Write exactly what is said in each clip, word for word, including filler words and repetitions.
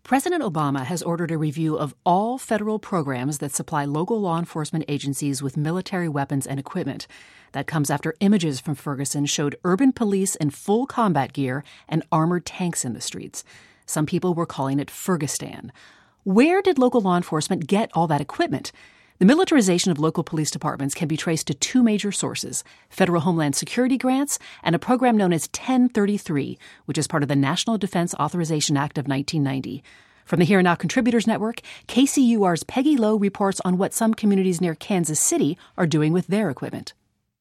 President Obama has ordered a review of all federal programs that supply local law enforcement agencies with military weapons and equipment. That comes after images from Ferguson showed urban police in full combat gear and armored tanks in the streets. Some people were calling it Fergistan. Where did local law enforcement get all that equipment? The militarization of local police departments can be traced to two major sources: federal Homeland Security grants and a program known as ten thirty-three, which is part of the National Defense Authorization Act of nineteen ninety. From the Here and Now Contributors Network, K C U R's Peggy Lowe reports on what some communities near Kansas City are doing with their equipment.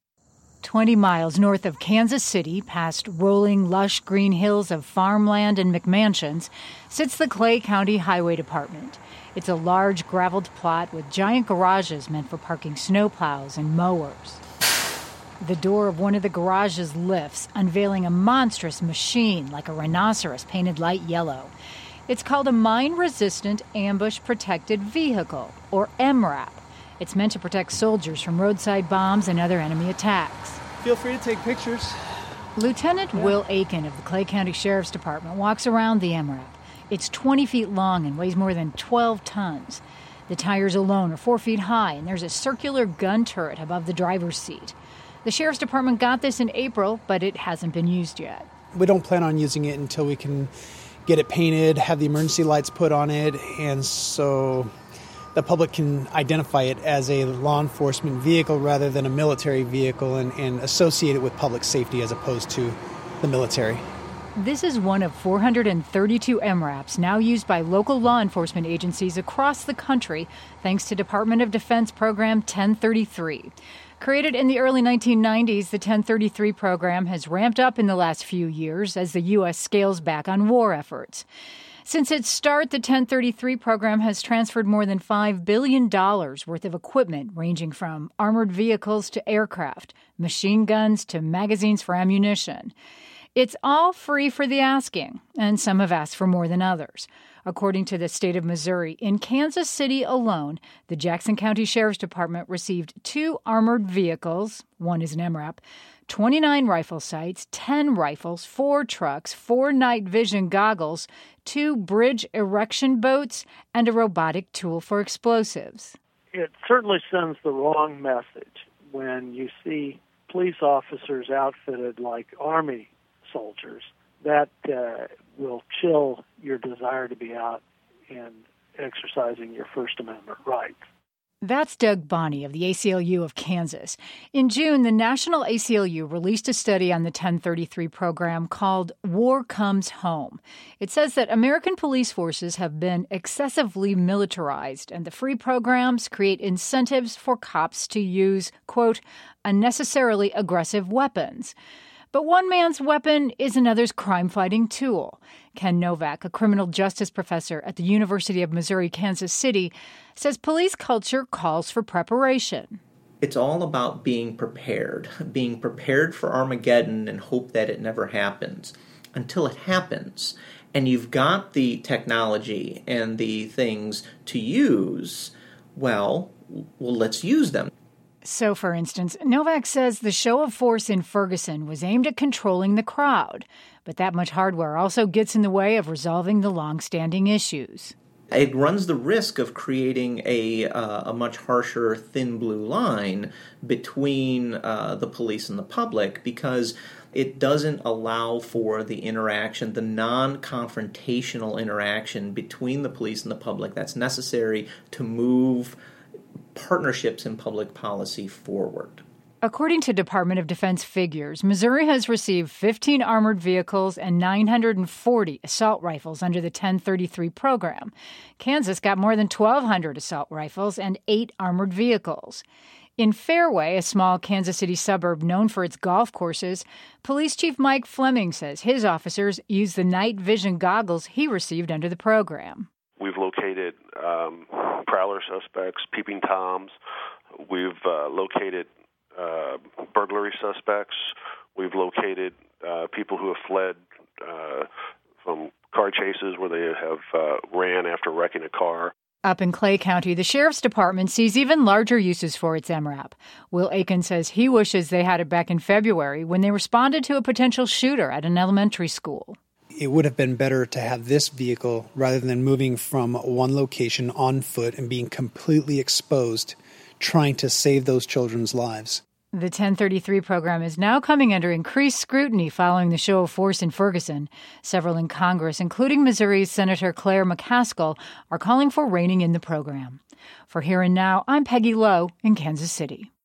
Twenty miles north of Kansas City, past rolling, lush green hills of farmland and McMansions, sits the Clay County Highway Department. It's a large graveled plot with giant garages meant for parking snowplows and mowers. The door of one of the garages lifts, unveiling a monstrous machine like a rhinoceros painted light yellow. It's called a Mine-Resistant Ambush-Protected Vehicle, or M RAP. It's meant to protect soldiers from roadside bombs and other enemy attacks. Feel free to take pictures. Lieutenant yeah. Will Aiken of the Clay County Sheriff's Department walks around the M RAP. It's twenty feet long and weighs more than twelve tons. The tires alone are four feet high, and there's a circular gun turret above the driver's seat. The Sheriff's Department got this in April, but it hasn't been used yet. We don't plan on using it until we can get it painted, have the emergency lights put on it, and so the public can identify it as a law enforcement vehicle rather than a military vehicle and, and associate it with public safety as opposed to the military. This is one of four hundred thirty-two M RAPs now used by local law enforcement agencies across the country thanks to Department of Defense program ten thirty-three. Created in the early nineteen nineties, the ten thirty-three program has ramped up in the last few years as the U S scales back on war efforts. Since its start, the ten thirty-three program has transferred more than five billion dollars worth of equipment, ranging from armored vehicles to aircraft, machine guns to magazines for ammunition. It's all free for the asking, and some have asked for more than others. According to the state of Missouri, in Kansas City alone, the Jackson County Sheriff's Department received two armored vehicles, one is an M RAP, twenty-nine rifle sights, ten rifles, four trucks, four night vision goggles, two bridge erection boats, and a robotic tool for explosives. It certainly sends the wrong message when you see police officers outfitted like Army soldiers. That uh, will chill your desire to be out and exercising your First Amendment rights. That's Doug Bonney of the A C L U of Kansas. In June, the National A C L U released a study on the ten thirty-three program called War Comes Home. It says that American police forces have been excessively militarized, and the free programs create incentives for cops to use, quote, unnecessarily aggressive weapons. But one man's weapon is another's crime-fighting tool. Ken Novak, a criminal justice professor at the University of Missouri-Kansas City, says police culture calls for preparation. It's all about being prepared, being prepared for Armageddon and hope that it never happens until it happens. And you've got the technology and the things to use, well, well, let's use them. So, for instance, Novak says the show of force in Ferguson was aimed at controlling the crowd, but that much hardware also gets in the way of resolving the long-standing issues. It runs the risk of creating a uh, a much harsher thin blue line between uh, the police and the public because it doesn't allow for the interaction, the non-confrontational interaction between the police and the public that's necessary to move partnerships in public policy forward. According to Department of Defense figures, Missouri has received fifteen armored vehicles and nine hundred forty assault rifles under the ten thirty-three program. Kansas got more than twelve hundred assault rifles and eight armored vehicles. In Fairway, a small Kansas City suburb known for its golf courses, Police Chief Mike Fleming says his officers use the night vision goggles he received under the program. We've located um, prowler suspects, peeping toms. We've uh, located uh, burglary suspects. We've located uh, people who have fled uh, from car chases where they have uh, ran after wrecking a car. Up in Clay County, the Sheriff's Department sees even larger uses for its M RAP. Will Aiken says he wishes they had it back in February when they responded to a potential shooter at an elementary school. it would have been better to have this vehicle rather than moving from one location on foot and being completely exposed, trying to save those children's lives. The ten thirty-three program is now coming under increased scrutiny following the show of force in Ferguson. Several in Congress, including Missouri's Senator Claire McCaskill, are calling for reining in the program. For Here and Now, I'm Peggy Lowe in Kansas City.